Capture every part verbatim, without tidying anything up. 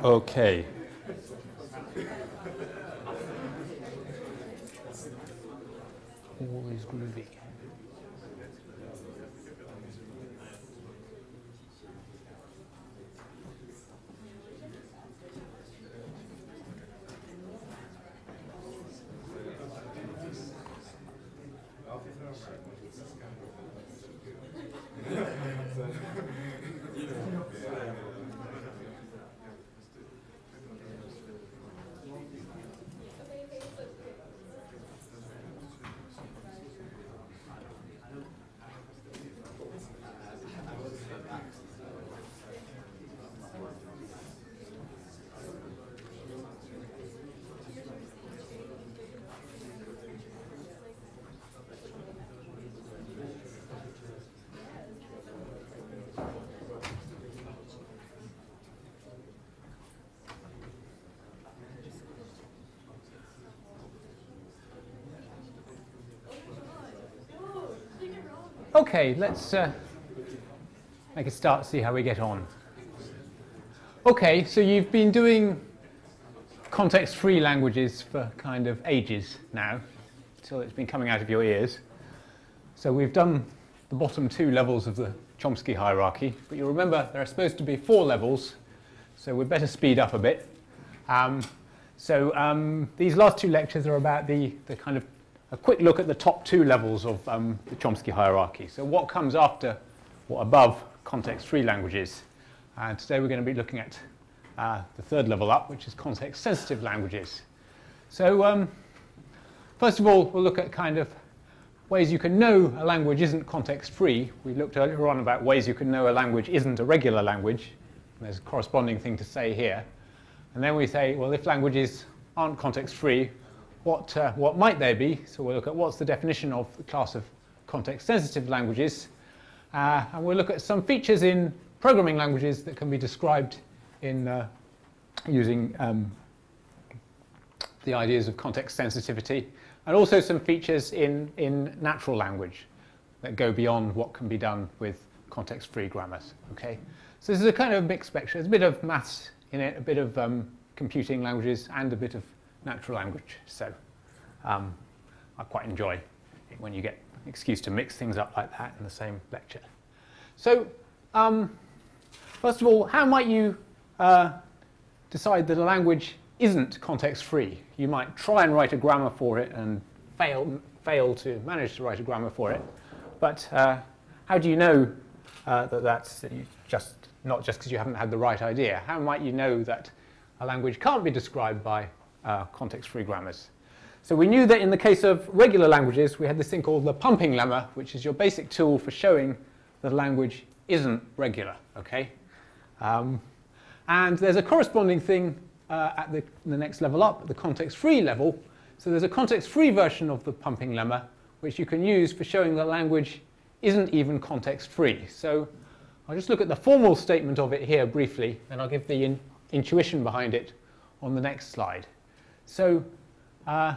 Okay. Always groovy. Okay, let's uh, make a start, see how we get on. Okay, so you've been doing context-free languages for kind of ages now, until it's been coming out of your ears. So we've done the bottom two levels of the Chomsky hierarchy, but you'll remember there are supposed to be four levels, so we'd better speed up a bit. Um, so um, these last two lectures are about the, the kind of a quick look at the top two levels of um, the Chomsky hierarchy. So what comes after or above context-free languages? And today we're going to be looking at uh, the third level up, which is context-sensitive languages. So um, first of all, we'll look at kind of ways you can know a language isn't context-free. We looked earlier on about ways you can know a language isn't a regular language. And there's a corresponding thing to say here. And then we say, well, if languages aren't context-free, What, uh, what might they be? So we'll look at what's the definition of the class of context-sensitive languages. Uh, and we'll look at some features in programming languages that can be described in uh, using um, the ideas of context sensitivity, and also some features in, in natural language that go beyond what can be done with context-free grammars. Okay? So this is a kind of mixed spectrum. There's a bit of maths in it, a bit of um, computing languages, and a bit of natural language. So um, I quite enjoy it when you get an excuse to mix things up like that in the same lecture. So um, first of all, how might you uh, decide that a language isn't context-free? You might try and write a grammar for it and fail, fail to manage to write a grammar for it. But uh, how do you know uh, that that's that you just not just because you haven't had the right idea? How might you know that a language can't be described by Uh, context-free grammars? So we knew that in the case of regular languages, we had this thing called the pumping lemma, which is your basic tool for showing that a language isn't regular. Okay, um, and there's a corresponding thing uh, at the, the next level up, at the context-free level. So there's a context-free version of the pumping lemma, which you can use for showing that language isn't even context-free. So I'll just look at the formal statement of it here briefly, and I'll give the in intuition behind it on the next slide. So uh,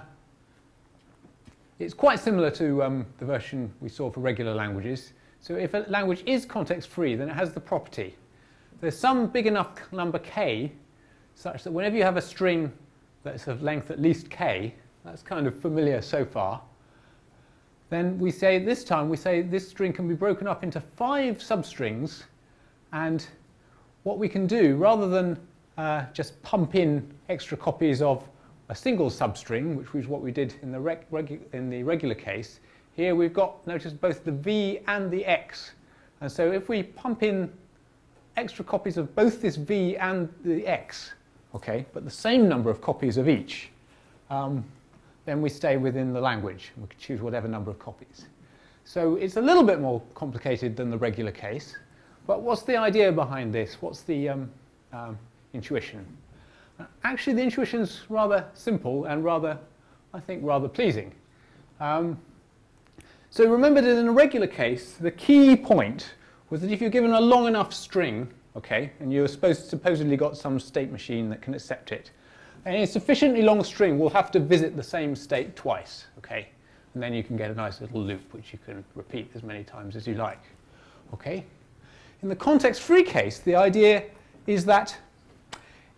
it's quite similar to um, the version we saw for regular languages. So if a language is context-free, then it has the property. There's some big enough number k such that whenever you have a string that's of length at least k, that's kind of familiar so far, then we say this time, we say this string can be broken up into five substrings, and what we can do, rather than uh, just pump in extra copies of a single substring, which was what we did in the, reg regu in the regular case. Here we've got, notice, both the v and the x. And so if we pump in extra copies of both this v and the x, okay, but the same number of copies of each, um, then we stay within the language. We can choose whatever number of copies. So it's a little bit more complicated than the regular case. But what's the idea behind this? What's the um, um, intuition? Actually, the intuition's rather simple and rather, I think, rather pleasing. Um, so remember that in a regular case, the key point was that if you're given a long enough string, okay, and you're supposed supposedly got some state machine that can accept it, and a sufficiently long string will have to visit the same state twice, okay, and then you can get a nice little loop which you can repeat as many times as you like, okay. In the context-free case, the idea is that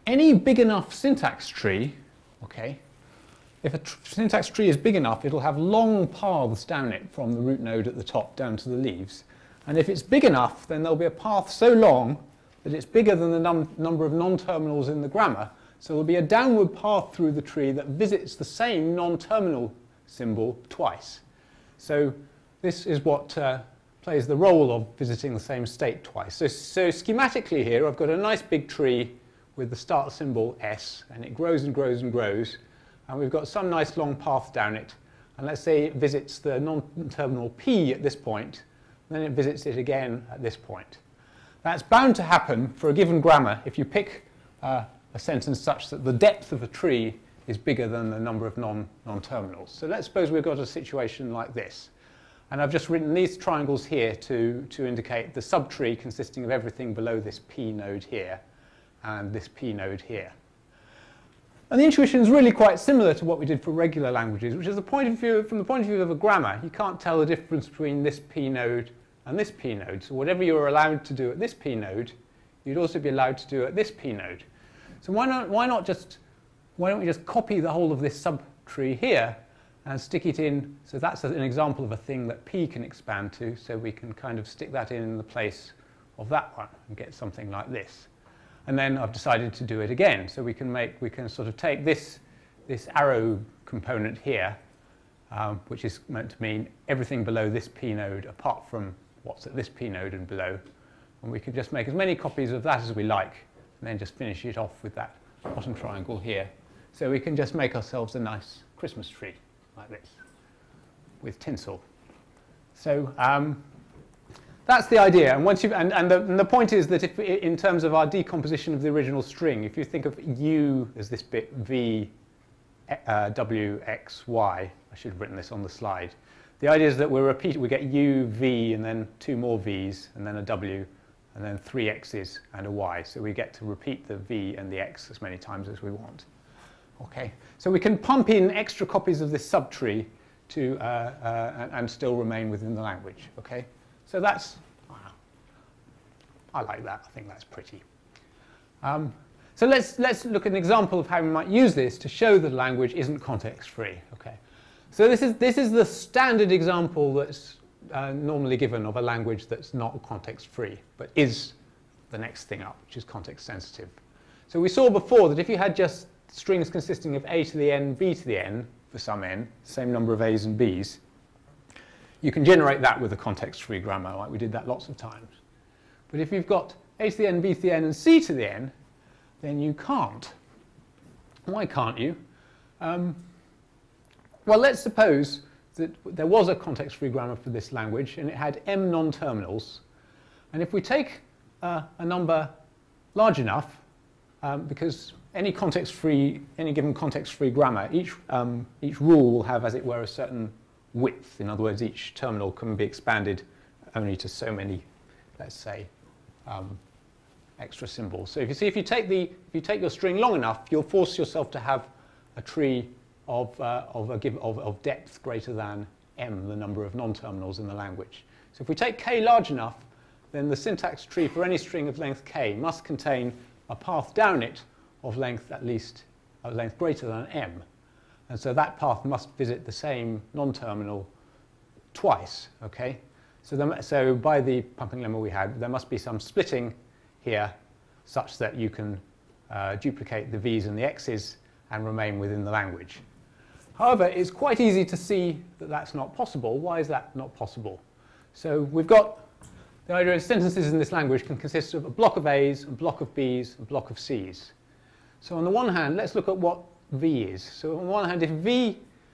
any big enough syntax tree, okay, if a tr syntax tree is big enough, it'll have long paths down it from the root node at the top down to the leaves. And if it's big enough, then there'll be a path so long that it's bigger than the num number of non-terminals in the grammar. So there'll be a downward path through the tree that visits the same non-terminal symbol twice. So this is what uh, plays the role of visiting the same state twice. So, so schematically here, I've got a nice big tree with the start symbol S, and it grows and grows and grows. And we've got some nice long path down it. And let's say it visits the non-terminal P at this point, then it visits it again at this point. That's bound to happen for a given grammar if you pick uh, a sentence such that the depth of a tree is bigger than the number of non, non-terminals. So let's suppose we've got a situation like this. And I've just written these triangles here to, to indicate the subtree consisting of everything below this P node here and this P node here. And the intuition is really quite similar to what we did for regular languages, which is the point of view, from the point of view of a grammar, you can't tell the difference between this P node and this P node. So whatever you're allowed to do at this P node, you'd also be allowed to do at this P node. So why not, why not just, why don't we just copy the whole of this subtree here and stick it in, so that's an example of a thing that P can expand to, so we can kind of stick that in, in the place of that one and get something like this. And then I've decided to do it again. So we can make, we can sort of take this, this arrow component here, um, which is meant to mean everything below this P node apart from what's at this P node and below. And we can just make as many copies of that as we like, and then just finish it off with that bottom triangle here. So we can just make ourselves a nice Christmas tree like this with tinsel. So um, that's the idea, and once you and, and, the, and the point is that if, in terms of our decomposition of the original string, if you think of U as this bit V, uh, W, X, Y, I should have written this on the slide. The idea is that we repeat, we get U, V, and then two more V's, and then a W, and then three X's and a Y. So we get to repeat the V and the X as many times as we want. Okay, so we can pump in extra copies of this subtree to uh, uh, and, and still remain within the language. Okay. So that's, I like that, I think that's pretty. Um, so let's, let's look at an example of how we might use this to show that language isn't context-free. Okay. So this is, this is the standard example that's uh, normally given of a language that's not context-free, but is the next thing up, which is context-sensitive. So we saw before that if you had just strings consisting of A to the n, B to the n, for some n, same number of A's and B's, you can generate that with a context-free grammar, like we did that lots of times. But if you've got A to the n, B to the n, and C to the n, then you can't. Why can't you? Um, well, let's suppose that there was a context-free grammar for this language, and it had m non-terminals. And if we take uh, a number large enough, um, because any context-free, any given context-free grammar, each, um, each rule will have, as it were, a certain width. In other words, each terminal can be expanded only to so many, let's say, um, extra symbols. So if you see, if you take the, if you take your string long enough, you'll force yourself to have a tree of uh, of a give of, of depth greater than m, the number of non-terminals in the language. So if we take k large enough, then the syntax tree for any string of length k must contain a path down it of length at least a length greater than m. And so that path must visit the same non-terminal twice, okay? So, the, so by the pumping lemma we had, there must be some splitting here such that you can uh, duplicate the V's and the X's and remain within the language. However, it's quite easy to see that that's not possible. Why is that not possible? So we've got the idea of sentences in this language can consist of a block of A's, a block of B's, a block of C's. So on the one hand, let's look at what V is. So on the one hand, if V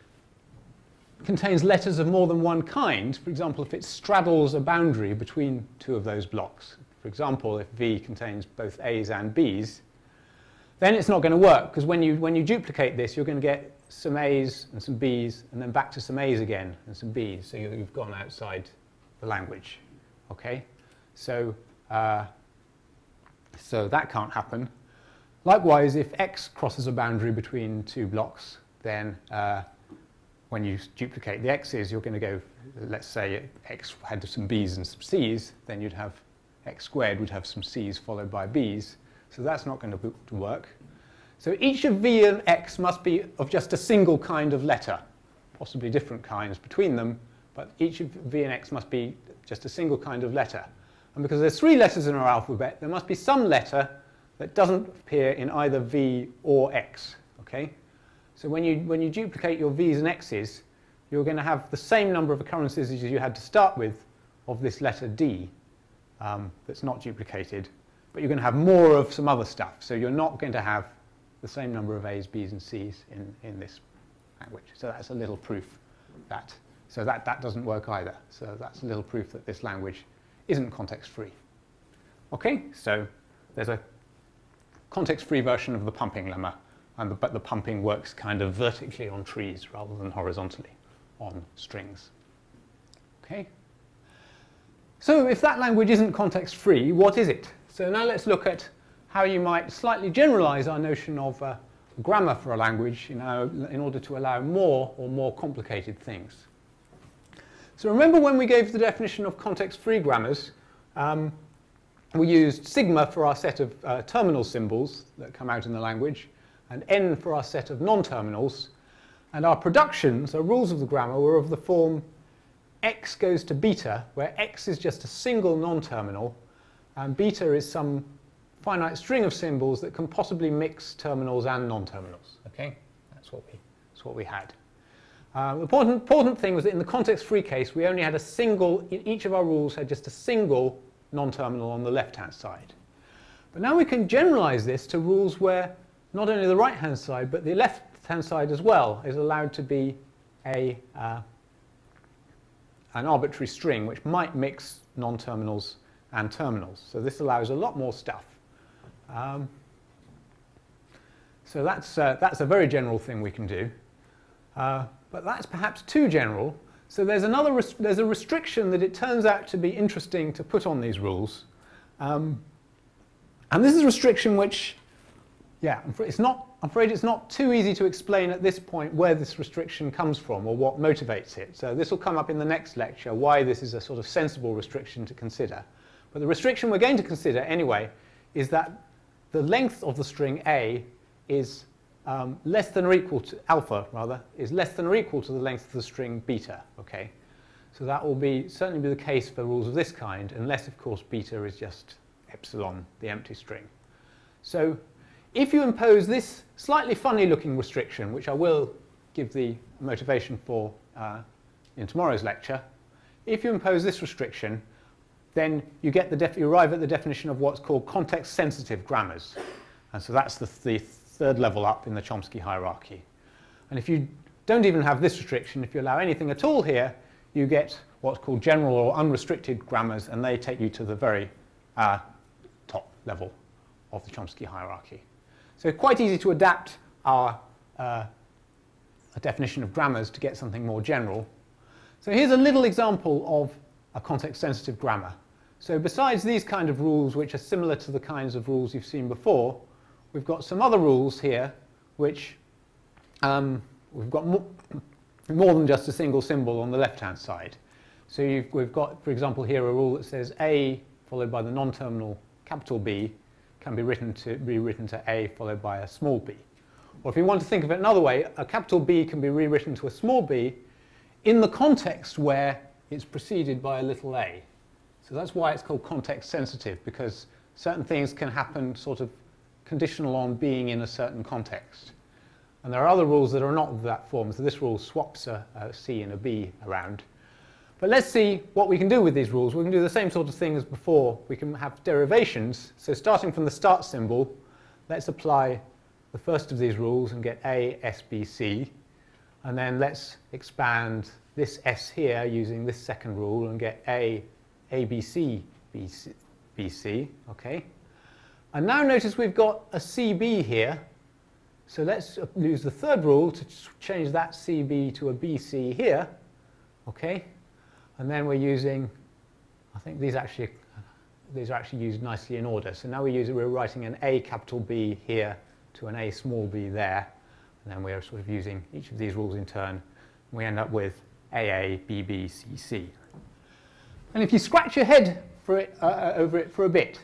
contains letters of more than one kind, for example, if it straddles a boundary between two of those blocks, for example, if V contains both A's and B's, then it's not going to work, because when you, when you duplicate this, you're going to get some A's and some B's, and then back to some A's again and some B's, so you've gone outside the language. Okay? So, uh, so that can't happen. Likewise, if X crosses a boundary between two blocks, then uh, when you duplicate the X's, you're going to go, let's say X had some B's and some C's, then you'd have X squared would have some C's followed by B's, so that's not going to, to work. So each of V and X must be of just a single kind of letter, possibly different kinds between them, but each of V and X must be just a single kind of letter. And because there's three letters in our alphabet, there must be some letter that doesn't appear in either V or X. Okay? So when you, when you duplicate your V's and X's, you're going to have the same number of occurrences as you had to start with of this letter D um, that's not duplicated, but you're going to have more of some other stuff. So you're not going to have the same number of A's, B's, and C's in, in this language. So that's a little proof that, so that, that doesn't work either. So that's a little proof that this language isn't context-free. Okay, so there's a context-free version of the pumping lemma, and the, but the pumping works kind of vertically on trees rather than horizontally on strings. Okay? So if that language isn't context-free, what is it? So now let's look at how you might slightly generalize our notion of uh, grammar for a language, you know, in order to allow more or more complicated things. So remember when we gave the definition of context-free grammars, um, we used sigma for our set of uh, terminal symbols that come out in the language, and n for our set of non-terminals, and our productions, our rules of the grammar, were of the form x goes to beta, where x is just a single non-terminal, and beta is some finite string of symbols that can possibly mix terminals and non-terminals. Okay, that's what we that's what we had. Uh, the important, important thing was that in the context-free case, we only had a single. Each of our rules had just a single non-terminal on the left-hand side. But now we can generalize this to rules where not only the right-hand side, but the left-hand side as well is allowed to be a uh, an arbitrary string which might mix non-terminals and terminals. So this allows a lot more stuff. Um, so that's, uh, that's a very general thing we can do. Uh, but that's perhaps too general. So there's, another res there's a restriction that it turns out to be interesting to put on these rules. Um, and this is a restriction which, yeah, it's not, I'm afraid it's not too easy to explain at this point where this restriction comes from or what motivates it. So this will come up in the next lecture, why this is a sort of sensible restriction to consider. But the restriction we're going to consider anyway is that the length of the string A is um, less than or equal to, alpha rather, is less than or equal to the length of the string beta, okay? So that will be, certainly be the case for rules of this kind, unless of course beta is just epsilon, the empty string. So if you impose this slightly funny looking restriction, which I will give the motivation for uh, in tomorrow's lecture, if you impose this restriction, then you get the def you arrive at the definition of what's called context-sensitive grammars. And so that's the, the third level up in the Chomsky hierarchy. And if you don't even have this restriction, if you allow anything at all here, you get what's called general or unrestricted grammars, and they take you to the very uh, top level of the Chomsky hierarchy. So quite easy to adapt our uh, a definition of grammars to get something more general. So here's a little example of a context-sensitive grammar. So besides these kind of rules, which are similar to the kinds of rules you've seen before, we've got some other rules here, which um, we've got mo more than just a single symbol on the left-hand side. So you've, we've got, for example, here a rule that says A followed by the non-terminal capital B can be written to rewritten to A followed by a small b. Or if you want to think of it another way, a capital B can be rewritten to a small b in the context where it's preceded by a little a. So that's why it's called context sensitive, because certain things can happen sort of conditional on being in a certain context. And there are other rules that are not of that form. So this rule swaps a, a C and a B around. But let's see what we can do with these rules. We can do the same sort of thing as before. We can have derivations. So starting from the start symbol, let's apply the first of these rules and get A, S, B, C. And then let's expand this S here using this second rule and get A, A, B, C, B, C, B, C. Okay. And now notice we've got a C B here. So let's use the third rule to change that C B to a B C here. Okay. And then we're using, I think these actually, these are actually used nicely in order. So now we use, we're writing an A capital B here to an A small b there. And then we're sort of using each of these rules in turn. We end up with A A, B B, C C. And if you scratch your head for it, uh, over it for a bit,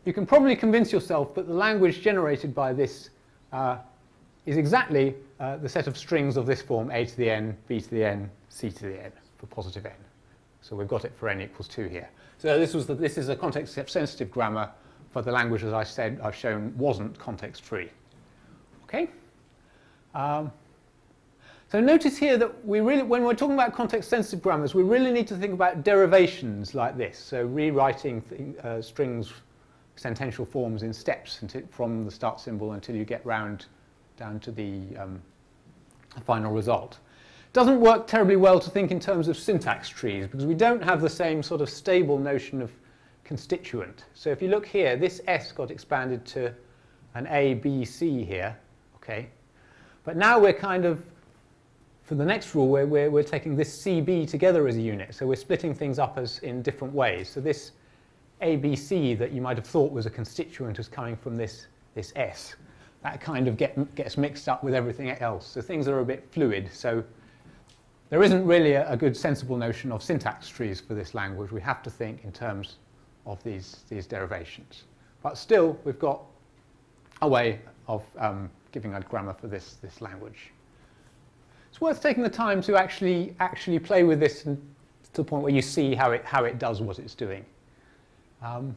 you can probably convince yourself that the language generated by this uh, is exactly uh, the set of strings of this form, a to the n, b to the n, c to the n, for positive n. So we've got it for n equals two here. So this, was the, this is a context-sensitive grammar for the language, as I said, I've shown wasn't context-free. Okay? Um, so notice here that we really, when we're talking about context-sensitive grammars, we really need to think about derivations like this. So rewriting th uh, strings, sentential forms in steps until, from the start symbol until you get round down to the um, final result. Doesn't work terribly well to think in terms of syntax trees because we don't have the same sort of stable notion of constituent. So if you look here, this S got expanded to an A, B, C here, okay? But now we're kind of, for the next rule, we're, we're, we're taking this C, B together as a unit. So we're splitting things up as in different ways. So this A, B, C that you might have thought was a constituent is coming from this, this S. That kind of get, gets mixed up with everything else. So things are a bit fluid. So there isn't really a, a good sensible notion of syntax trees for this language. We have to think in terms of these, these derivations. But still, we've got a way of um, giving a grammar for this, this language. It's worth taking the time to actually, actually play with this and, to the point where you see how it, how it does what it's doing. Um,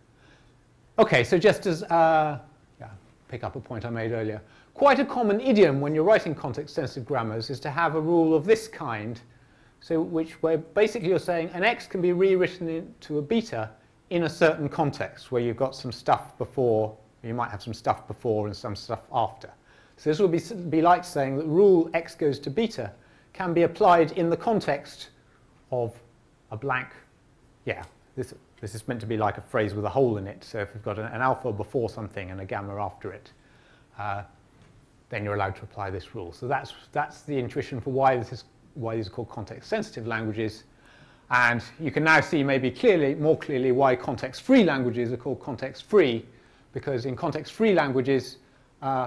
OK, so just as uh, yeah, pick up a point I made earlier, quite a common idiom when you're writing context-sensitive grammars is to have a rule of this kind, so which where basically you're saying an x can be rewritten into a beta in a certain context where you've got some stuff before, you might have some stuff before and some stuff after. So this would be, be like saying that rule x goes to beta can be applied in the context of a blank, yeah, this, this is meant to be like a phrase with a hole in it, so if you've got an, an alpha before something and a gamma after it, uh, then you're allowed to apply this rule. So that's, that's the intuition for why, this is, why these are called context-sensitive languages. And you can now see maybe clearly, more clearly why context-free languages are called context-free, because in context-free languages, uh,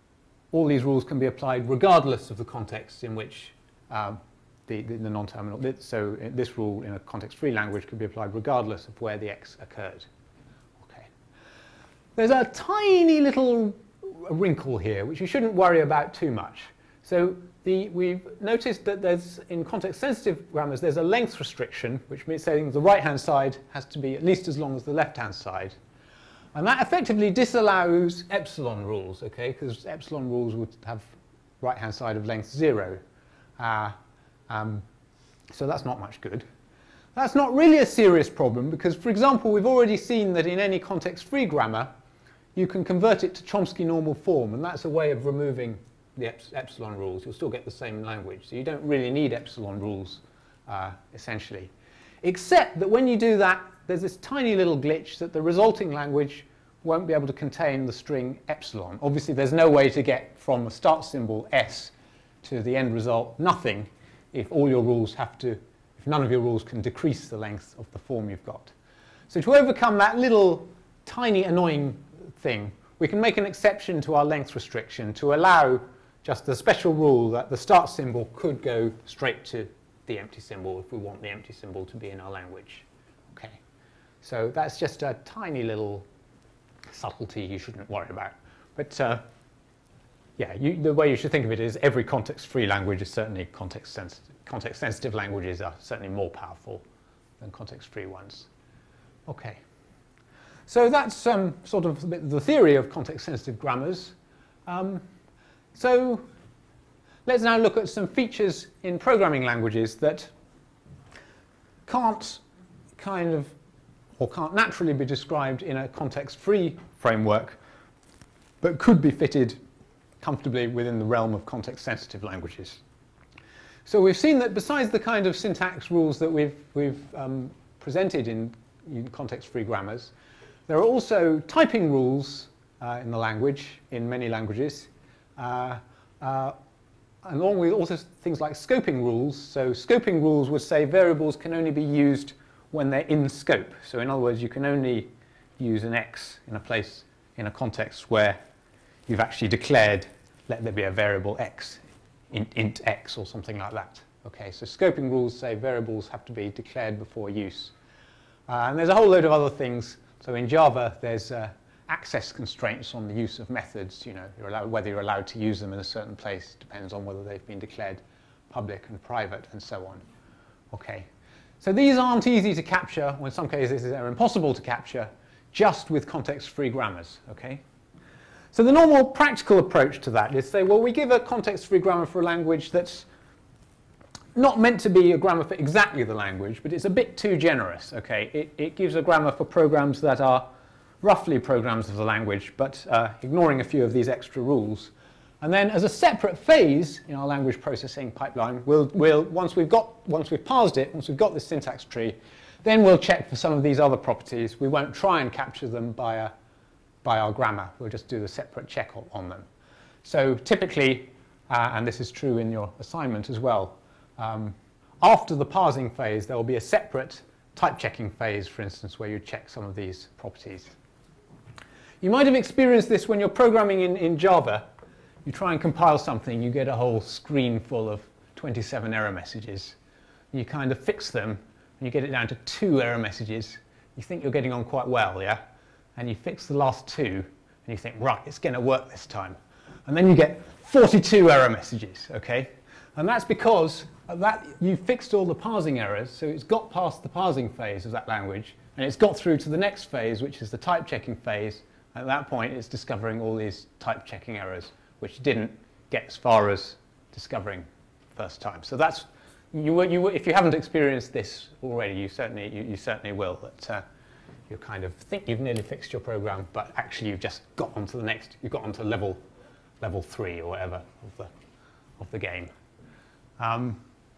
all these rules can be applied regardless of the context in which um, the, the, the non-terminal, so this rule in a context-free language could be applied regardless of where the x occurred. Okay. There's a tiny little wrinkle here, which you shouldn't worry about too much. So the, we've noticed that there's, in context-sensitive grammars, there's a length restriction, which means saying the right-hand side has to be at least as long as the left-hand side. And that effectively disallows epsilon rules, okay, because epsilon rules would have right-hand side of length zero. Uh, um, so that's not much good. That's not really a serious problem because, for example, we've already seen that in any context-free grammar, you can convert it to Chomsky normal form, and that's a way of removing the epsilon rules. You'll still get the same language, so you don't really need epsilon rules, uh, essentially. Except that when you do that, there's this tiny little glitch that the resulting language won't be able to contain the string epsilon. Obviously, there's no way to get from a start symbol s to the end result nothing if all your rules have to, if none of your rules can decrease the length of the form you've got. So to overcome that little tiny annoying thing, we can make an exception to our length restriction to allow just the special rule that the start symbol could go straight to the empty symbol if we want the empty symbol to be in our language. Okay, so that's just a tiny little subtlety you shouldn't worry about. But uh, yeah, you, the way you should think of it is every context-free language is certainly context-sensitive. Context-sensitive languages are certainly more powerful than context-free ones. Okay. So that's um, sort of the theory of context-sensitive grammars. Um, so let's now look at some features in programming languages that can't kind of, or can't naturally be described in a context-free framework, but could be fitted comfortably within the realm of context-sensitive languages. So we've seen that besides the kind of syntax rules that we've, we've um, presented in, in context-free grammars, there are also typing rules uh, in the language, in many languages, uh, uh, along with also things like scoping rules. So scoping rules would say variables can only be used when they're in scope. So in other words, you can only use an x in a place, in a context where you've actually declared, let there be a variable x, int, int x or something like that. Okay, so scoping rules say variables have to be declared before use. Uh, and there's a whole load of other things So in Java, there's uh, access constraints on the use of methods. You know, you're allowed, whether you're allowed to use them in a certain place depends on whether they've been declared public and private and so on. Okay. So these aren't easy to capture, or in some cases they're impossible to capture, just with context-free grammars, okay? So the normal practical approach to that is say, well, we give a context-free grammar for a language that's not meant to be a grammar for exactly the language, but it's a bit too generous, okay? It, it gives a grammar for programs that are roughly programs of the language, but uh, ignoring a few of these extra rules. And then as a separate phase in our language processing pipeline, we'll, we'll, once we've got, once we've parsed it, once we've got this syntax tree, then we'll check for some of these other properties. We won't try and capture them by, a, by our grammar. We'll just do the separate check on them. So typically, uh, and this is true in your assignment as well, um, after the parsing phase, there will be a separate type checking phase, for instance, where you check some of these properties. You might have experienced this when you're programming in, in Java. You try and compile something, you get a whole screen full of twenty-seven error messages. You kind of fix them, and you get it down to two error messages. You think you're getting on quite well, yeah? And you fix the last two, and you think, right, it's going to work this time. And then you get forty-two error messages, okay? And that's because that you fixed all the parsing errors, so it's got past the parsing phase of that language, and it's got through to the next phase, which is the type checking phase. At that point, it's discovering all these type checking errors, which didn't get as far as discovering first time. So that's, you, you, if you haven't experienced this already, you certainly, you, you certainly will. That uh, you kind of think you've nearly fixed your program, but actually you've just got onto the next, you've got onto level, level three or whatever of the, of the game. Um,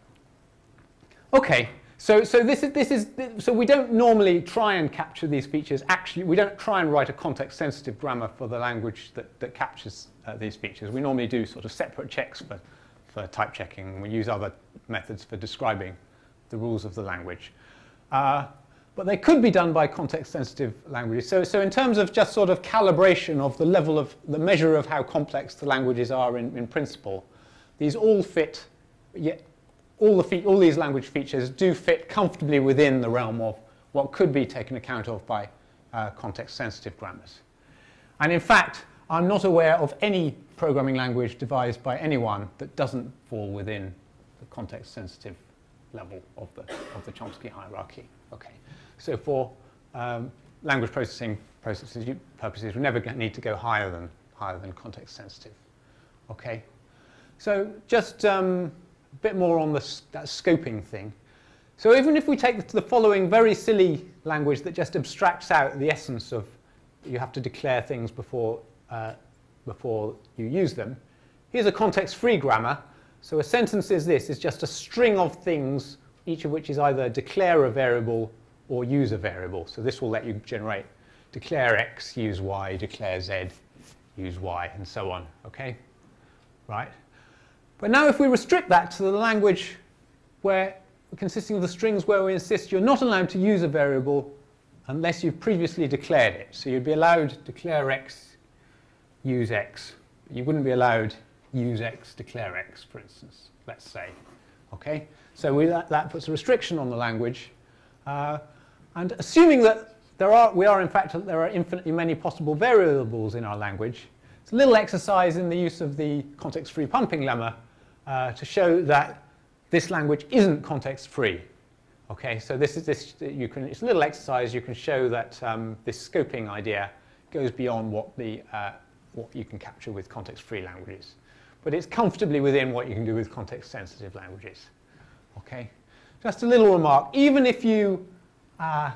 okay. So, so this is, this is, so we don't normally try and capture these features. Actually, we don't try and write a context-sensitive grammar for the language that, that captures uh, these features. We normally do sort of separate checks for, for type checking, and we use other methods for describing the rules of the language. Uh, but they could be done by context-sensitive languages. So, so in terms of just sort of calibration of the level of, the measure of how complex the languages are in, in principle, these all fit, yet All, the all these language features do fit comfortably within the realm of what could be taken account of by uh, context-sensitive grammars. And in fact, I'm not aware of any programming language devised by anyone that doesn't fall within the context-sensitive level of the, of the Chomsky hierarchy. Okay. So for um, language processing processes, purposes, we never need to go higher than, higher than context-sensitive. Okay. So just um, a bit more on the, that scoping thing. So even if we take the, the following very silly language that just abstracts out the essence of you have to declare things before, uh, before you use them, here's a context-free grammar. So a sentence is this, is just a string of things, each of which is either declare a variable or use a variable. So this will let you generate declare x, use y, declare z, use y, and so on. Okay? Right? But now if we restrict that to the language where consisting of the strings where we insist you're not allowed to use a variable unless you've previously declared it. So you'd be allowed declare x, use x. You wouldn't be allowed use x, declare x, for instance, let's say. Okay? So we, that, that puts a restriction on the language. Uh, and assuming that there are, we are in fact, there are infinitely many possible variables in our language, it's a little exercise in the use of the context-free pumping lemma uh, to show that this language isn't context-free. Okay, so this is this. You can. It's a little exercise. You can show that um, this scoping idea goes beyond what the uh, what you can capture with context-free languages, but it's comfortably within what you can do with context-sensitive languages. Okay, just a little remark. Even if you uh,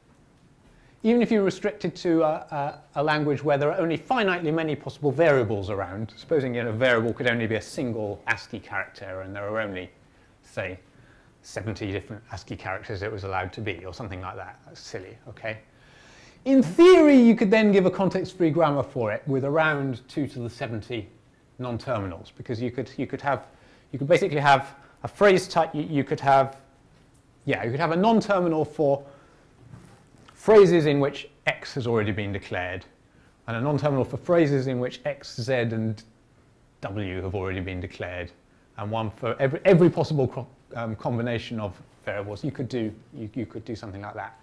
even if you restrict it to a, a, a language where there are only finitely many possible variables around, supposing you know, a variable could only be a single ASCII character, and there are only, say, seventy different ASCII characters it was allowed to be, or something like that. That's silly, okay? In theory, you could then give a context-free grammar for it with around two to the seventy non-terminals, because you could you could have you could basically have a phrase type. You, you could have yeah, you could have a non-terminal for phrases in which x has already been declared, and a non-terminal for phrases in which x, z, and w have already been declared, and one for every every possible Um, combination of variables. You could do you, you could do something like that.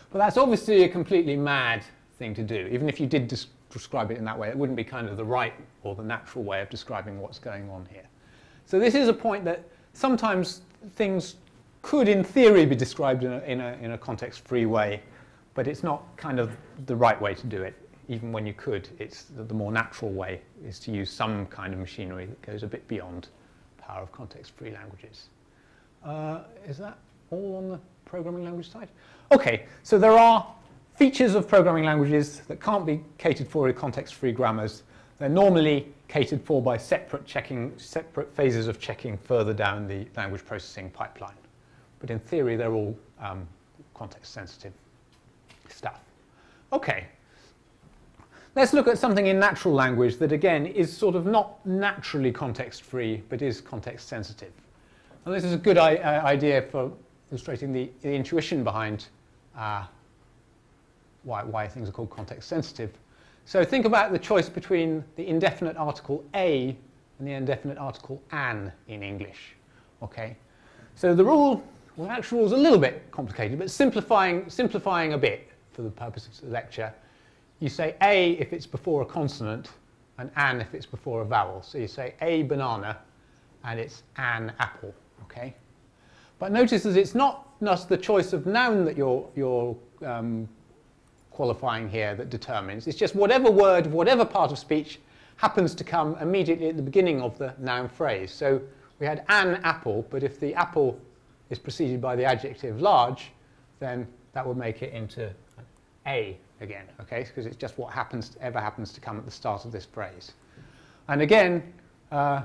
But that's obviously a completely mad thing to do. Even if you did des- describe it in that way, it wouldn't be kind of the right or the natural way of describing what's going on here. So this is a point that sometimes things could, in theory, be described in a, in a, in a context-free way, but it's not kind of the right way to do it. Even when you could, it's the, the more natural way is to use some kind of machinery that goes a bit beyond the power of context-free languages. Uh, is that all on the programming language side? Okay, so there are features of programming languages that can't be catered for in context-free grammars. They're normally catered for by separate checking, separate phases of checking further down the language processing pipeline. But in theory, they're all um, context-sensitive stuff. Okay, let's look at something in natural language that, again, is sort of not naturally context-free, but is context-sensitive. And this is a good I uh, idea for illustrating the, the intuition behind uh, why, why things are called context-sensitive. So think about the choice between the indefinite article a and the indefinite article an in English. Okay, so the rule, well, the actual rule is a little bit complicated, but simplifying, simplifying a bit for the purpose of the lecture, you say a if it's before a consonant and an if it's before a vowel. So you say a banana and it's an apple. Okay, but notice that it's not just the choice of noun that you're, you're um, qualifying here that determines. It's just whatever word, whatever part of speech happens to come immediately at the beginning of the noun phrase. So we had an apple, but if the apple is preceded by the adjective large, then that would make it into a again, okay? Because it's just what happens, ever happens to come at the start of this phrase. And again, uh,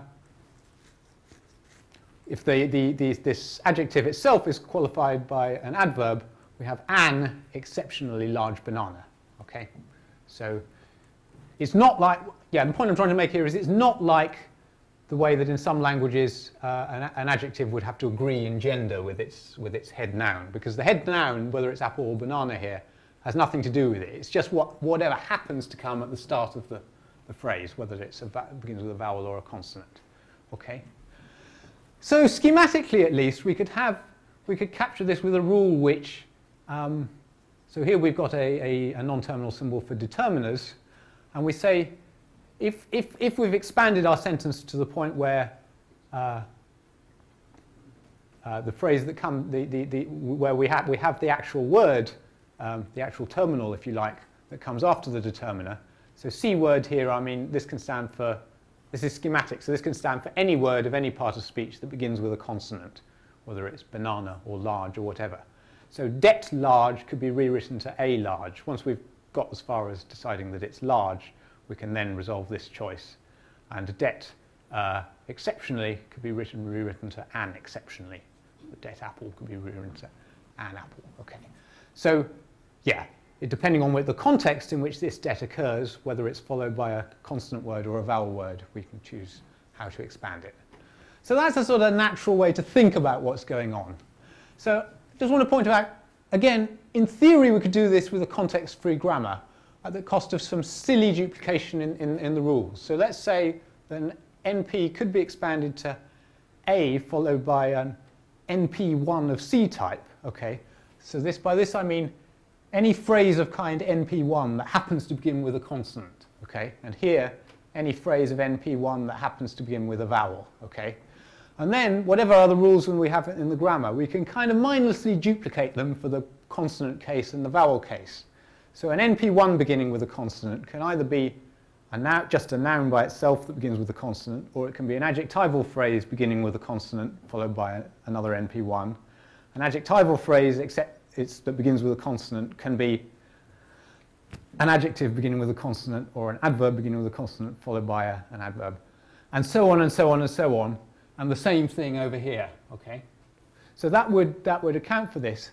if the, the, the, this adjective itself is qualified by an adverb, we have an exceptionally large banana, okay? So it's not like, yeah, the point I'm trying to make here is it's not like the way that in some languages uh, an, an adjective would have to agree in gender with its, with its head noun, because the head noun, whether it's apple or banana here, has nothing to do with it. It's just what, whatever happens to come at the start of the, the phrase, whether it's a begins with a vowel or a consonant, okay? So schematically, at least, we could have, we could capture this with a rule which, um, so here we've got a, a, a non-terminal symbol for determiners, and we say, if, if, if we've expanded our sentence to the point where uh, uh, the phrase that come, the, the, the, where we have, we have the actual word, um, the actual terminal, if you like, that comes after the determiner. So C word here, I mean, this can stand for, this is schematic, so this can stand for any word of any part of speech that begins with a consonant, whether it's banana or large or whatever. So det large could be rewritten to a large. Once we've got as far as deciding that it's large, we can then resolve this choice. And det uh, exceptionally could be written, rewritten to an exceptionally. The det apple could be rewritten to an apple. Okay. So, yeah, it, depending on what the context in which this det occurs, whether it's followed by a consonant word or a vowel word, we can choose how to expand it. So that's a sort of natural way to think about what's going on. So I just want to point out, again, in theory we could do this with a context-free grammar at the cost of some silly duplication in, in, in the rules. So let's say that an N P could be expanded to A followed by an N P one of C type, okay? So this, by this I mean any phrase of kind N P one that happens to begin with a consonant, okay? And here, any phrase of N P one that happens to begin with a vowel, okay? And then, whatever other rules we have in the grammar, we can kind of mindlessly duplicate them for the consonant case and the vowel case. So an N P one beginning with a consonant can either be a noun, just a noun by itself that begins with a consonant, or it can be an adjectival phrase beginning with a consonant followed by a, another N P one. An adjectival phrase except it's, that begins with a consonant can be an adjective beginning with a consonant or an adverb beginning with a consonant followed by a, an adverb. And so on and so on and so on. And the same thing over here, okay? So that would, that would account for this.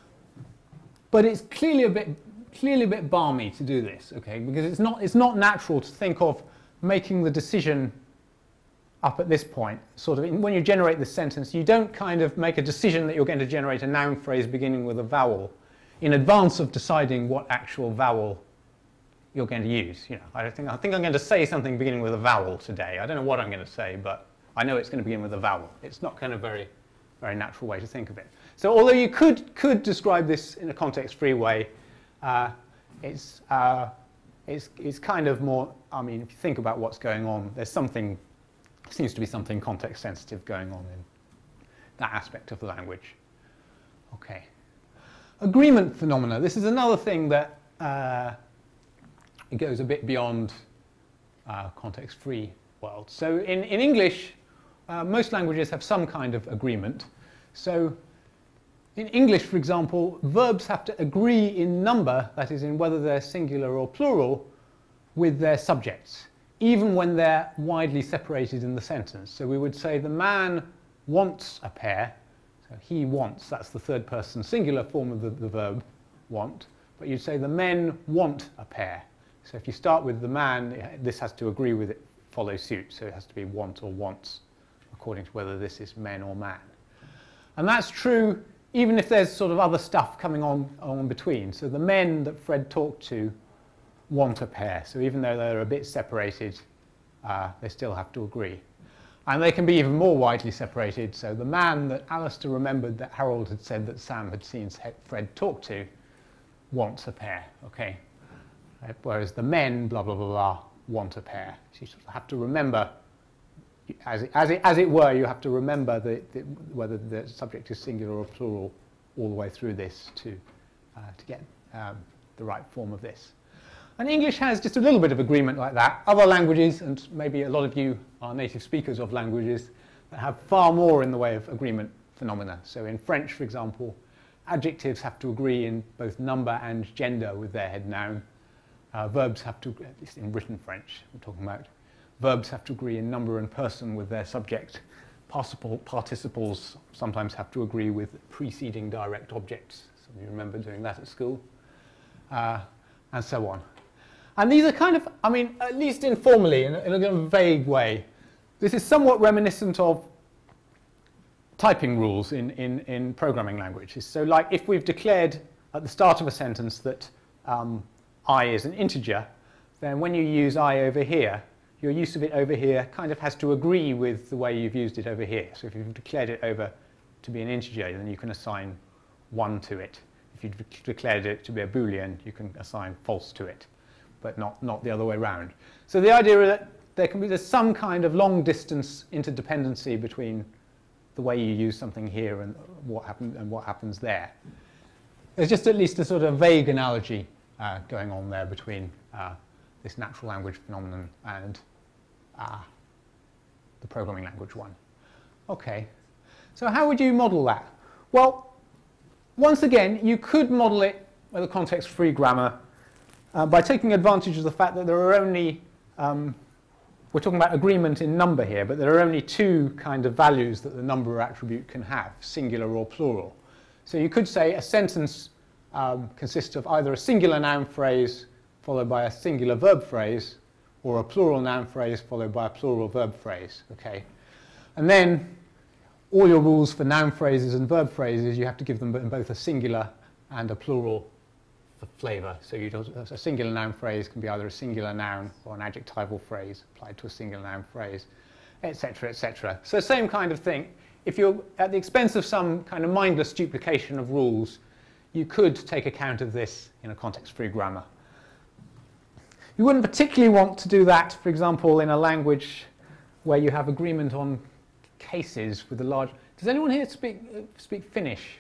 But it's clearly a bit, clearly a bit balmy to do this, okay? Because it's not, it's not natural to think of making the decision up at this point. Sort of, in, when you generate this sentence, you don't kind of make a decision that you're going to generate a noun phrase beginning with a vowel in advance of deciding what actual vowel you're going to use. You know, I think, I think I'm going to say something beginning with a vowel today. I don't know what I'm going to say, but I know it's going to begin with a vowel. It's not kind of very, very natural way to think of it. So although you could, could describe this in a context-free way, uh, it's, uh, it's, it's kind of more, I mean, if you think about what's going on, there's something, seems to be something context-sensitive going on in that aspect of the language. Okay. Agreement phenomena. This is another thing that uh, it goes a bit beyond uh, context-free world. So in, in English, uh, most languages have some kind of agreement. So in English, for example, verbs have to agree in number, that is, in whether they're singular or plural, with their subjects, even when they're widely separated in the sentence. So we would say the man wants a pair. So he wants, that's the third person singular form of the, the verb want. But you'd say the men want a pair. So if you start with the man, this has to agree with it, follow suit. So it has to be want or wants, according to whether this is men or man. And that's true even if there's sort of other stuff coming on, on between. So the men that Fred talked to want a pair. So even though they're a bit separated, uh, they still have to agree. And they can be even more widely separated. So the man that Alistair remembered that Harold had said that Sam had seen Fred talk to wants a pair, okay? Whereas the men, blah, blah, blah, blah, want a pair. So you sort of have to remember, as it, as it, as it were, you have to remember the, the, whether the subject is singular or plural all the way through this to, uh, to get um, the right form of this. And English has just a little bit of agreement like that. Other languages, and maybe a lot of you are native speakers of languages, that have far more in the way of agreement phenomena. So in French, for example, adjectives have to agree in both number and gender with their head noun. Uh, verbs have to, at least in written French we're talking about, verbs have to agree in number and person with their subject. Participle, participles sometimes have to agree with preceding direct objects. Some of you remember doing that at school. Uh, and so on. And these are kind of, I mean, at least informally, in a, in a kind of vague way, this is somewhat reminiscent of typing rules in, in, in programming languages. So like if we've declared at the start of a sentence that um, I is an integer, then when you use I over here, your use of it over here kind of has to agree with the way you've used it over here. So if you've declared it over to be an integer, then you can assign one to it. If you've declared it to be a Boolean, you can assign false to it, but not, not the other way around. So the idea is that there can be there's some kind of long distance interdependency between the way you use something here and what happen, and what happens there. There's just at least a sort of vague analogy uh, going on there between uh, this natural language phenomenon and uh, the programming language one. Okay, so how would you model that? Well, once again, you could model it with a context-free grammar uh, by taking advantage of the fact that there are only, um, we're talking about agreement in number here, but there are only two kind of values that the number attribute can have, singular or plural. So you could say a sentence um, consists of either a singular noun phrase followed by a singular verb phrase, or a plural noun phrase followed by a plural verb phrase, okay? And then all your rules for noun phrases and verb phrases, you have to give them both a singular and a plural flavour. So you don't, a singular noun phrase can be either a singular noun or an adjectival phrase applied to a singular noun phrase, et cetera, et cetera. So same kind of thing. If you're at the expense of some kind of mindless duplication of rules, you could take account of this in a context-free grammar. You wouldn't particularly want to do that, for example, in a language where you have agreement on cases with a large... Does anyone here speak, uh, speak Finnish?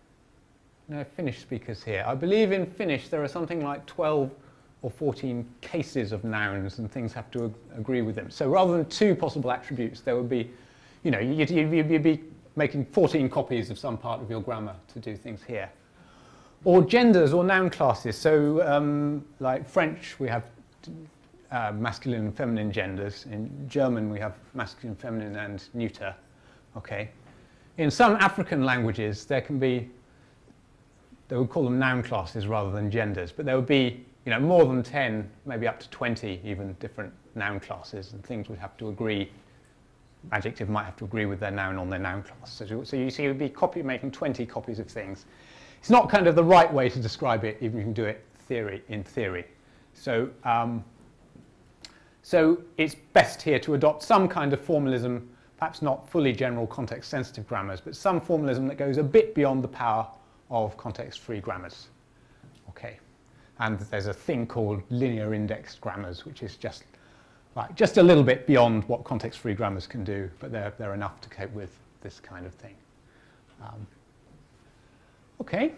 No Finnish speakers here. I believe in Finnish there are something like twelve or fourteen cases of nouns and things have to ag agree with them. So rather than two possible attributes, there would be, you know, you'd, you'd, you'd be making fourteen copies of some part of your grammar to do things here. Or genders or noun classes. So um, like French, we have uh, masculine and feminine genders. In German, we have masculine, feminine, and neuter. Okay. In some African languages, there can be, they would call them noun classes rather than genders, but there would be, you know, more than ten, maybe up to twenty even different noun classes, and things would have to agree. Adjective might have to agree with their noun on their noun class. So, so you see, you would be copy making twenty copies of things. It's not kind of the right way to describe it, even if you can do it theory in theory. So, um, so it's best here to adopt some kind of formalism perhaps not fully general context-sensitive grammars, but some formalism that goes a bit beyond the power of context-free grammars. Okay, and there's a thing called linear indexed grammars, which is just like just a little bit beyond what context-free grammars can do, but they're they're enough to cope with this kind of thing. Um, okay,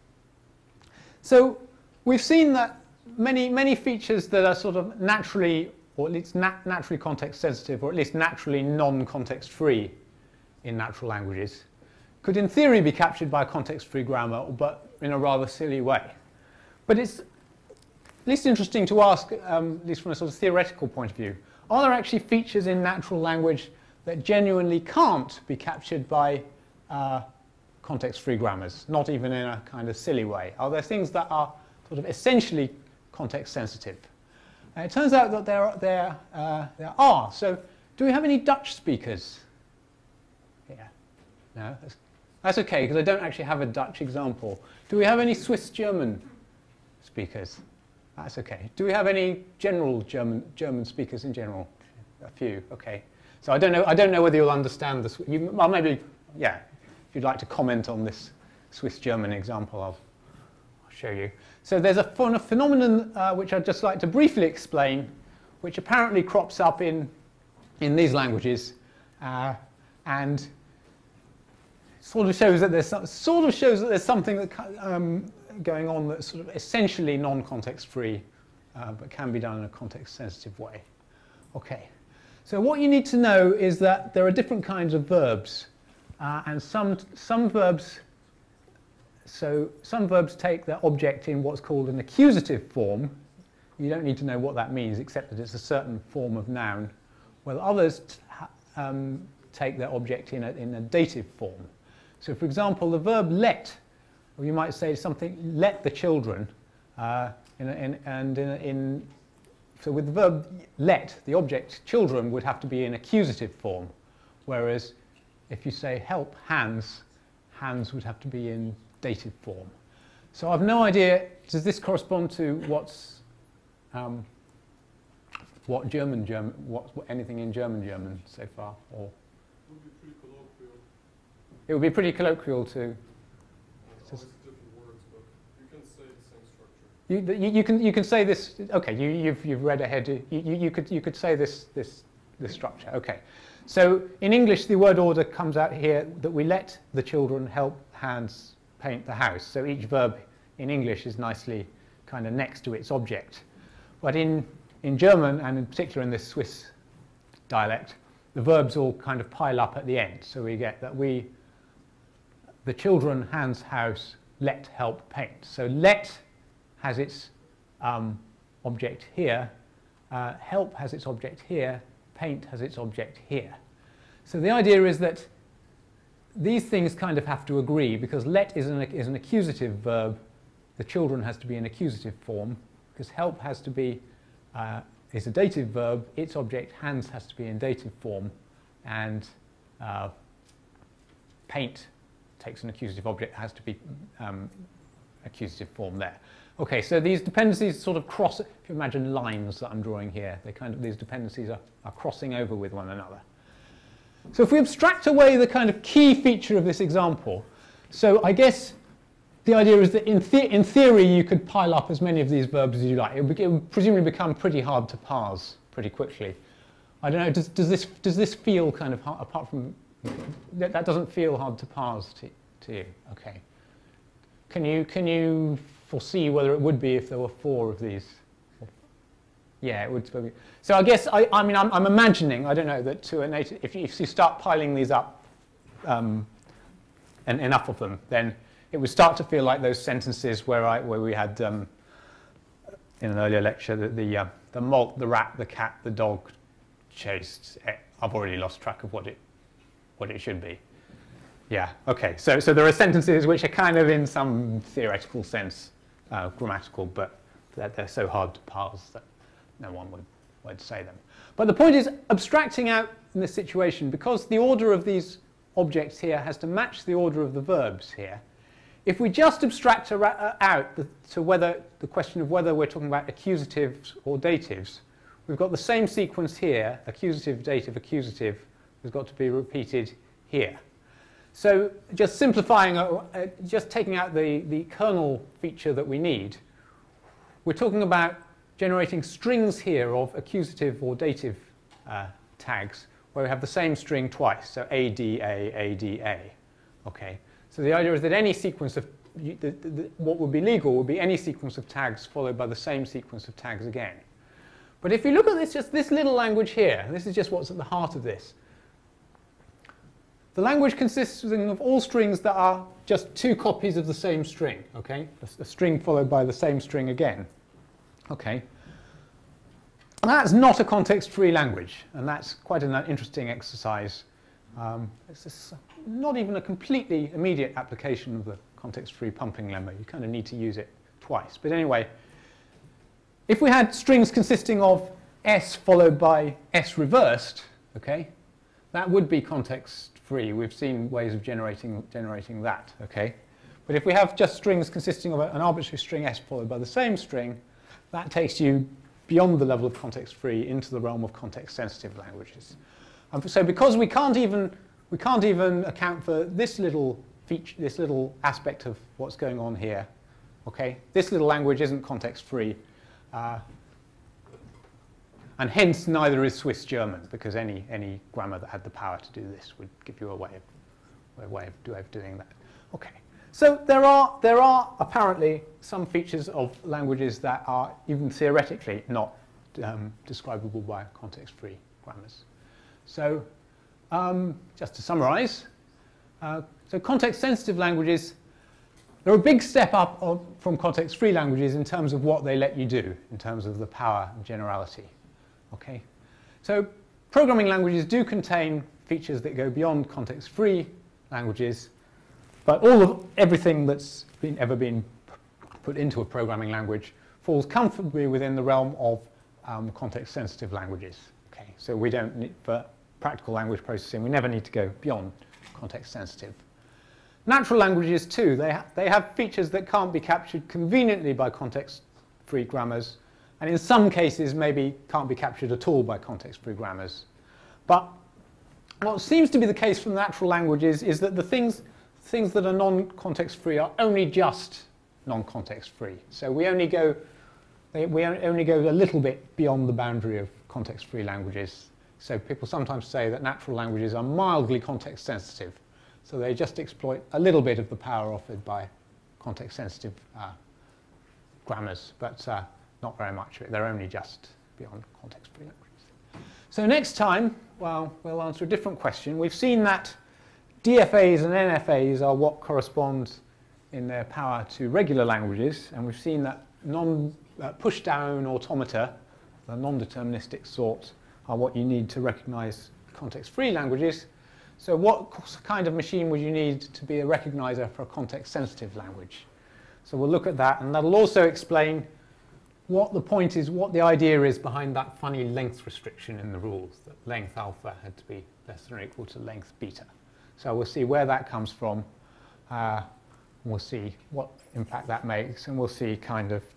so we've seen that many many features that are sort of naturally, or at least nat naturally context-sensitive, or at least naturally non-context-free in natural languages, could in theory be captured by a context-free grammar, but in a rather silly way. But it's at least interesting to ask, um, at least from a sort of theoretical point of view, are there actually features in natural language that genuinely can't be captured by uh, context-free grammars, not even in a kind of silly way? Are there things that are sort of essentially context-sensitive? And it turns out that there, there, uh, there are. So do we have any Dutch speakers here? No? That's, that's okay, because I don't actually have a Dutch example. Do we have any Swiss German speakers? That's okay. Do we have any general German German speakers in general? A few. Okay. So I don't know. I don't know whether you'll understand this. You, well, maybe. Yeah. If you'd like to comment on this Swiss German example, I'll, I'll show you. So there's a ph phenomenon uh, which I'd just like to briefly explain, which apparently crops up in in these languages, uh, and sort of shows that there's some, sort of shows that there's something that. Um, going on that's sort of essentially non-context free, uh, but can be done in a context-sensitive way. Okay, so what you need to know is that there are different kinds of verbs, uh, and some some verbs. So some verbs take their object in what's called an accusative form. You don't need to know what that means, except that it's a certain form of noun, while others t um, take their object in a, in a dative form. So, for example, the verb let. Or you might say something, let the children, uh, in, a, in, and in, a, in, so with the verb let, the object children would have to be in accusative form, whereas if you say help Hans, Hans would have to be in dative form. So I've no idea, does this correspond to what's, um, what German, German, what, what anything in German German so far? Or it would be pretty colloquial. It would be pretty colloquial to. You, you, you can you can say this. Okay, you, you've you've read ahead. You, you, you could you could say this this this structure. Okay, so in English the word order comes out here that we let the children help Hans paint the house. So each verb in English is nicely kind of next to its object, but in in German and in particular in this Swiss dialect, the verbs all kind of pile up at the end. So we get that we the children Hans house let help paint. So let has its um, object here, uh, help has its object here, paint has its object here. So the idea is that these things kind of have to agree, because let is an, is an accusative verb, the children has to be in accusative form, because help has to be, uh, is a dative verb, its object Hans has to be in dative form, and uh, paint takes an accusative object, has to be um, accusative form there. Okay, so these dependencies sort of cross, if you imagine lines that I'm drawing here, they kind of, these dependencies are, are crossing over with one another. So if we abstract away the kind of key feature of this example, so I guess the idea is that in, the in theory you could pile up as many of these verbs as you like. It would, it would presumably become pretty hard to parse pretty quickly. I don't know, does, does, this, does this feel kind of hard, apart from, that, that doesn't feel hard to parse to, to you? Okay. Can you, can you foresee whether it would be if there were four of these? Yeah, it would be. So I guess, I, I mean, I'm, I'm imagining, I don't know, that to a native, if you, if you start piling these up, um, and enough of them, then it would start to feel like those sentences where, I, where we had, um, in an earlier lecture, the, the, uh, the malt, the rat, the cat, the dog chased. I've already lost track of what it, what it should be. Yeah, okay, so, so there are sentences which are kind of in some theoretical sense uh, grammatical, but they're, they're so hard to parse that no one would, would say them. But the point is, abstracting out in this situation, because the order of these objects here has to match the order of the verbs here, if we just abstract out the, to whether the question of whether we're talking about accusatives or datives, we've got the same sequence here, accusative, dative, accusative, has got to be repeated here. So just simplifying, uh, uh, just taking out the, the kernel feature that we need, we're talking about generating strings here of accusative or dative uh, tags where we have the same string twice, so A D A, A D A. Okay. So the idea is that any sequence of, you, the, the, what would be legal would be any sequence of tags followed by the same sequence of tags again. But if you look at this, just this little language here, this is just what's at the heart of this. The language consists of all strings that are just two copies of the same string, okay? A, a string followed by the same string again, okay? And that's not a context-free language, and that's quite an interesting exercise. Um, it's just not even a completely immediate application of the context-free pumping lemma. You kind of need to use it twice. But anyway, if we had strings consisting of S followed by S reversed, okay, that would be context-free. We've seen ways of generating, generating that, okay? But if we have just strings consisting of a, an arbitrary string S followed by the same string, that takes you beyond the level of context-free into the realm of context-sensitive languages. And so because we can't even we can't even account for this little feature, this little aspect of what's going on here, okay? This little language isn't context-free, uh, and hence neither is Swiss German, because any any grammar that had the power to do this would give you a way of a way of, way of doing that. Okay. So there are there are apparently some features of languages that are even theoretically not um, describable by context-free grammars. So um, just to summarize, uh, so context-sensitive languages, they're a big step up of, from context-free languages in terms of what they let you do, in terms of the power and generality. Okay, so programming languages do contain features that go beyond context-free languages, but all of everything that's been, ever been put into a programming language falls comfortably within the realm of um, context-sensitive languages. Okay, so we don't need, for practical language processing, we never need to go beyond context-sensitive. Natural languages too, they, ha they have features that can't be captured conveniently by context-free grammars, and in some cases maybe can't be captured at all by context-free grammars. But what seems to be the case for natural languages is that the things things that are non-context-free are only just non-context-free. So we only go they, we only go a little bit beyond the boundary of context-free languages. So people sometimes say that natural languages are mildly context-sensitive. So they just exploit a little bit of the power offered by context-sensitive uh, grammars, but uh, not very much of it. They're only just beyond context-free languages. So next time, well, we'll answer a different question. We've seen that D F As and N F As are what correspond in their power to regular languages, and we've seen that non, uh, push-down automata, the non-deterministic sort, are what you need to recognize context-free languages. So what kind of machine would you need to be a recognizer for a context-sensitive language? So we'll look at that, and that'll also explain what the point is, what the idea is behind that funny length restriction in the rules, that length alpha had to be less than or equal to length beta. So we'll see where that comes from, uh, we'll see what impact that makes, and we'll see kind of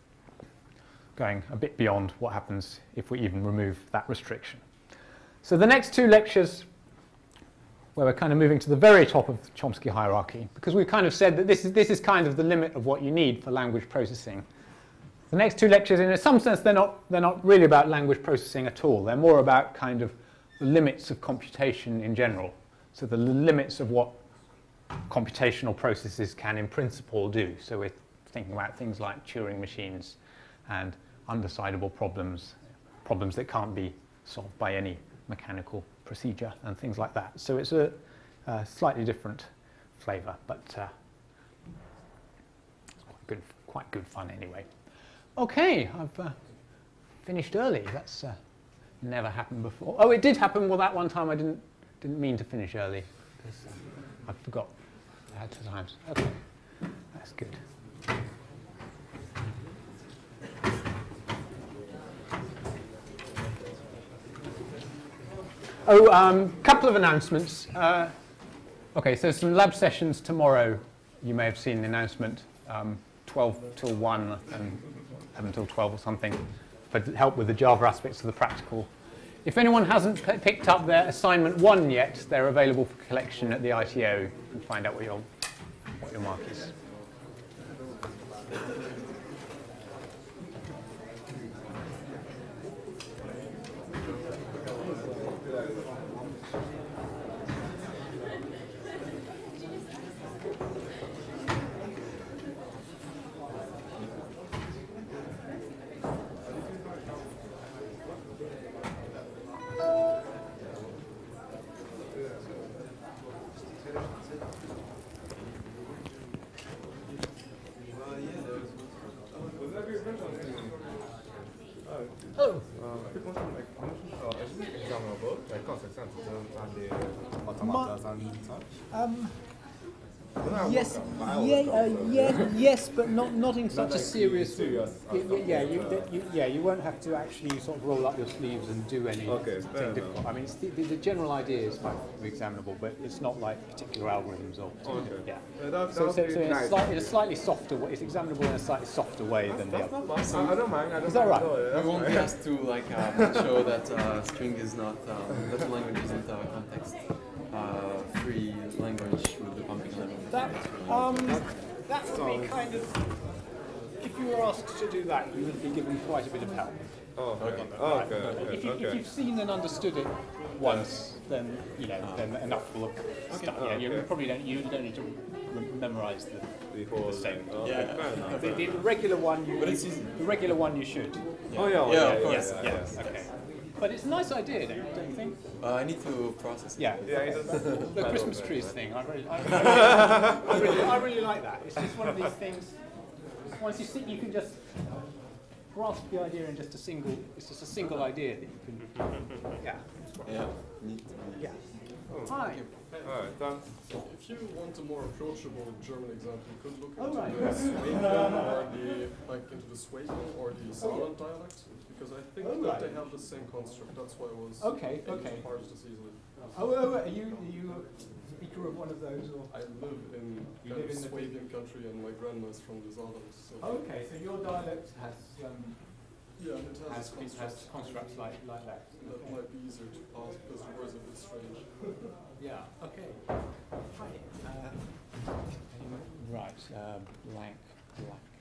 going a bit beyond what happens if we even remove that restriction. So the next two lectures, where we're kind of moving to the very top of the Chomsky hierarchy, because we've kind of said that this is, this is kind of the limit of what you need for language processing. The next two lectures, in some sense, they're not, they're not really about language processing at all. They're more about kind of the limits of computation in general. So the limits of what computational processes can in principle do. So we're thinking about things like Turing machines and undecidable problems, problems that can't be solved by any mechanical procedure and things like that. So it's a, a slightly different flavor, but uh, it's quite good, quite good fun anyway. Okay, I've uh, finished early. That's uh, never happened before. Oh, it did happen. Well, that one time I didn't didn't mean to finish early because uh, I forgot. I had two times. Okay, that's good. Oh, a um, couple of announcements. Uh, okay, so some lab sessions tomorrow. You may have seen the announcement, um, twelve till one and eleven till twelve or something, for help with the Java aspects of the practical If anyone hasn't p- picked up their assignment one yet, they're available for collection at the I T O. You can find out what your, what your mark is. Oh. Um, yes, yeah, uh, yeah, yes, but not not in such a serious. serious y- y- Yeah, you, that you, yeah, you won't have to actually sort of roll up your sleeves and do anything Okay, fair difficult. enough. I mean, it's the, the, the general idea is quite examinable, but it's not like particular algorithms or. Okay. Yeah. Yeah, that, So, that so, would so be in, a nice. slight, in a slightly softer way, it's examinable in a slightly softer way than the That's other. not bad. I, I don't mind. I don't Is that mind right? at all, yeah, We that's won't fine. be asked to like uh, show that uh, string is not um, that the language isn't uh, context uh, free language with the pumping level. That, um, that would be kind of, if you were asked to do that, you would be given quite a bit of help. Oh, okay. Oh, okay. Okay. If, you, okay. if you've seen and understood it once, then you know, then enough will have stuck. Yeah, you okay. probably don't. You don't need to re- memorize the, The whole the statement. thing. Okay, Yeah. fair enough. The, the, the regular one, you, But it's you- easy. the regular one, you should. Oh, yeah. oh, Yeah, yeah, of course. Yeah, yeah, Yes. yeah. Okay. But it's a nice idea, don't, don't you think? Uh, I need to process it. Yeah. Yeah, it's just- The Christmas trees thing. I really, I, I, I, really, I really like that. It's just one of these things. Once you see, you can just grasp the idea in just a single. It's just a single idea that you can. Yeah. Yeah. Neat. Yeah. Hi. Alright, thanks. If you want a more approachable German example, you could look Oh, into right. the Swabian or the like into the Swabian or the Saarland dialect, because I think Oh, that right. they have the same construct. That's why I was Okay, able okay. to parse this easily. Oh, oh, are you are you a speaker of one of those or? I live in You kind live of in the- Swabian country, and my grandma is from the Saarland. So Okay, so your dialect has um, yeah, and it has, has, this has construct constructs like like that. that might be easier to parse because yours is a bit strange. Yeah. Okay. Hi. Uh, right. Uh, blank. Black.